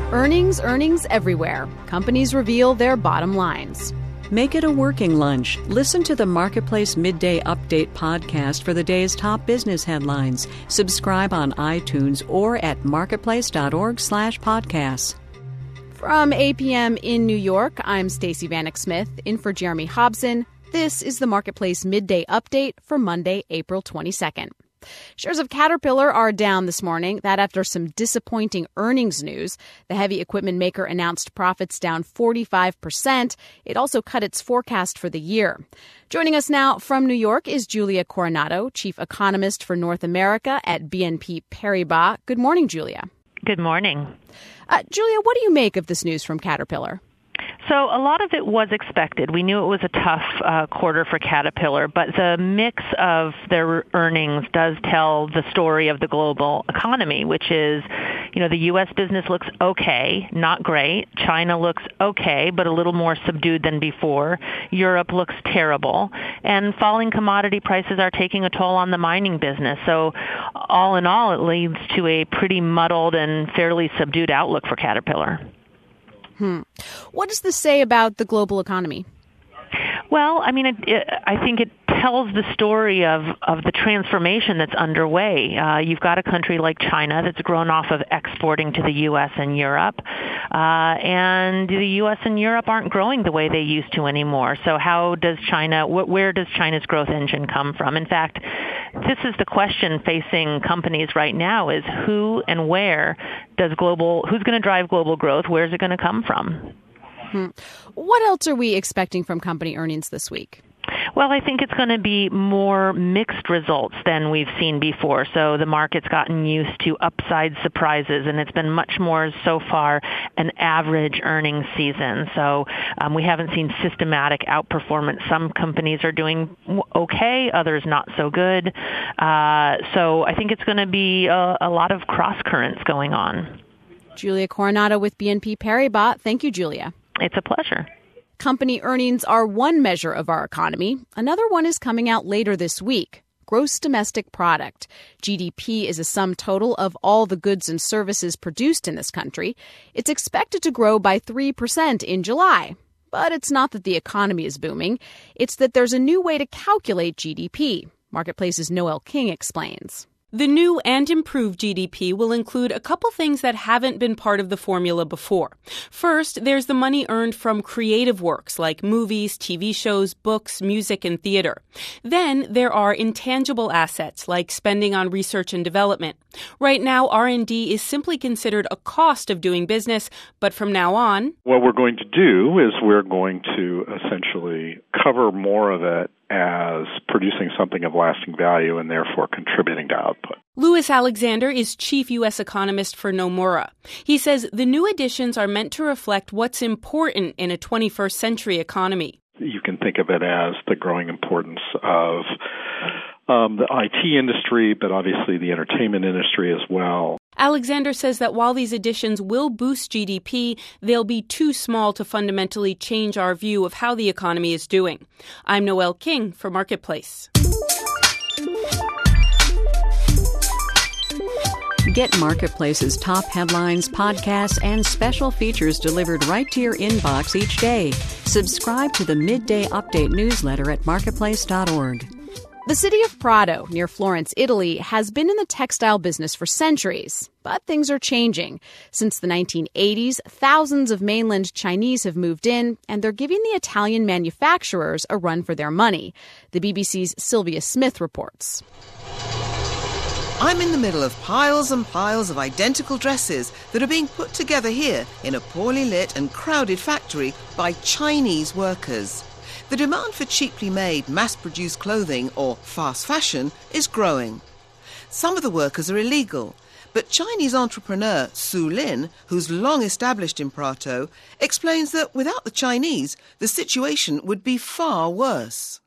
Earnings everywhere. Companies reveal their bottom lines. Make it a working lunch. Listen to the Marketplace Midday Update podcast for the day's top business headlines. Subscribe on iTunes or at marketplace.org/podcasts. From 8 p.m. in New York, I'm Stacey Vanek Smith, in for Jeremy Hobson. This is the Marketplace Midday Update for Monday, April 22nd. Shares of Caterpillar are down this morning. That after some disappointing earnings news. The heavy equipment maker announced profits down 45%. It also cut its forecast for the year. Joining us now from New York is Julia Coronado, chief economist for North America at BNP Paribas. Good morning, Julia. Good morning. Julia, what do you make of this news from Caterpillar? So a lot of it was expected. We knew it was a tough quarter for Caterpillar, but the mix of their earnings does tell the story of the global economy, which is, the U.S. business looks okay, not great. China looks okay, but a little more subdued than before. Europe looks terrible. And falling commodity prices are taking a toll on the mining business. So all in all, it leads to a pretty muddled and fairly subdued outlook for Caterpillar. What does this say about the global economy? Well, I think it tells the story of the transformation that's underway. You've got a country like China that's grown off of exporting to the U.S. and Europe, and the U.S. and Europe aren't growing the way they used to anymore. So where does China's growth engine come from? In fact, this is the question facing companies right now: is who and where who's going to drive global growth? Where's it going to come from? What else are we expecting from company earnings this week? Well, I think it's going to be more mixed results than we've seen before. So the market's gotten used to upside surprises, and it's been much more so far an average earnings season. So we haven't seen systematic outperformance. Some companies are doing okay, others not so good. So I think it's going to be a lot of cross currents going on. Julia Coronado with BNP Paribas. Thank you, Julia. It's a pleasure. Company earnings are one measure of our economy. Another one is coming out later this week. Gross domestic product. GDP is a sum total of all the goods and services produced in this country. It's expected to grow by 3% in July. But it's not that the economy is booming. It's that there's a new way to calculate GDP. Marketplace's Noel King explains. The new and improved GDP will include a couple things that haven't been part of the formula before. First, there's the money earned from creative works like movies, TV shows, books, music, and theater. Then there are intangible assets like spending on research and development. Right now, R&D is simply considered a cost of doing business, but from now on, what we're going to do is we're going to essentially cover more of it as producing something of lasting value and therefore contributing to output. Louis Alexander is chief U.S. economist for Nomura. He says the new additions are meant to reflect what's important in a 21st century economy. You can think of it as the growing importance of the IT industry, but obviously the entertainment industry as well. Alexander says that while these additions will boost GDP, they'll be too small to fundamentally change our view of how the economy is doing. I'm Noel King for Marketplace. Get Marketplace's top headlines, podcasts, and special features delivered right to your inbox each day. Subscribe to the Midday Update newsletter at marketplace.org. The city of Prato, near Florence, Italy, has been in the textile business for centuries. But things are changing. Since the 1980s, thousands of mainland Chinese have moved in, and they're giving the Italian manufacturers a run for their money. The BBC's Sylvia Smith reports. I'm in the middle of piles and piles of identical dresses that are being put together here in a poorly lit and crowded factory by Chinese workers. The demand for cheaply made, mass-produced clothing, or fast fashion, is growing. Some of the workers are illegal, but Chinese entrepreneur Su Lin, who's long established in Prato, explains that without the Chinese, the situation would be far worse.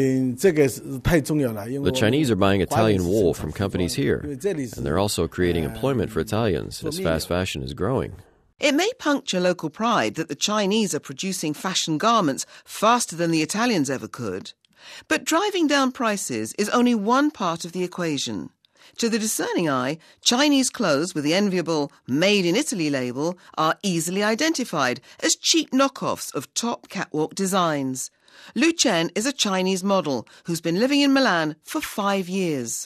The Chinese are buying Italian wool from companies here, and they're also creating employment for Italians as fast fashion is growing. It may puncture local pride that the Chinese are producing fashion garments faster than the Italians ever could. But driving down prices is only one part of the equation. To the discerning eye, Chinese clothes with the enviable Made in Italy label are easily identified as cheap knockoffs of top catwalk designs. Lu Chen is a Chinese model who's been living in Milan for 5 years.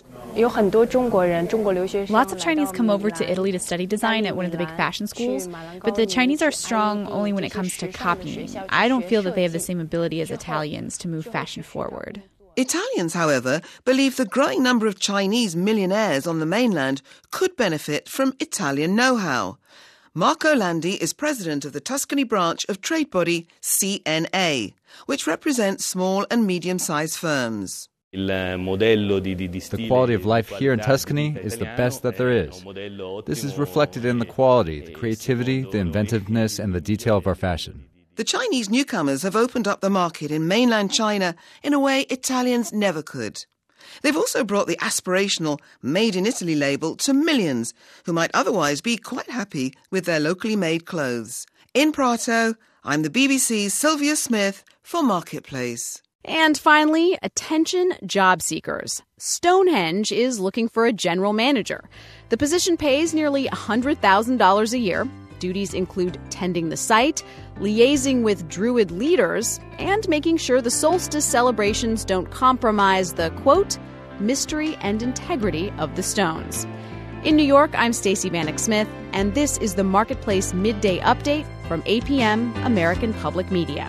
Lots of Chinese come over to Italy to study design at one of the big fashion schools, but the Chinese are strong only when it comes to copying. I don't feel that they have the same ability as Italians to move fashion forward. Italians, however, believe the growing number of Chinese millionaires on the mainland could benefit from Italian know-how. Marco Landi is president of the Tuscany branch of trade body CNA, which represents small and medium-sized firms. The quality of life here in Tuscany is the best that there is. This is reflected in the quality, the creativity, the inventiveness, and the detail of our fashion. The Chinese newcomers have opened up the market in mainland China in a way Italians never could. They've also brought the aspirational Made in Italy label to millions who might otherwise be quite happy with their locally made clothes. In Prato, I'm the BBC's Sylvia Smith for Marketplace. And finally, attention job seekers. Stonehenge is looking for a general manager. The position pays nearly $100,000 a year. Duties include tending the site, liaising with Druid leaders, and making sure the solstice celebrations don't compromise the, quote, mystery and integrity of the stones. In New York, I'm Stacey Vanek Smith, and this is the Marketplace Midday Update from APM, American Public Media.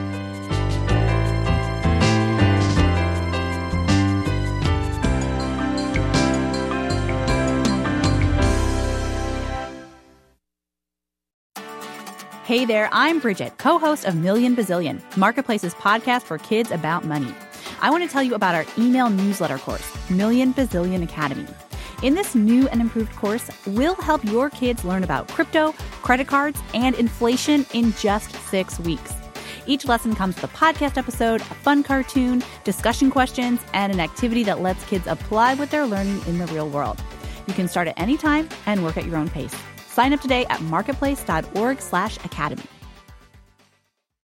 Hey there, I'm Bridget, co-host of Million Bazillion, Marketplace's podcast for kids about money. I want to tell you about our email newsletter course, Million Bazillion Academy. In this new and improved course, we'll help your kids learn about crypto, credit cards, and inflation in just 6 weeks. Each lesson comes with a podcast episode, a fun cartoon, discussion questions, and an activity that lets kids apply what they're learning in the real world. You can start at any time and work at your own pace. Sign up today at marketplace.org/academy.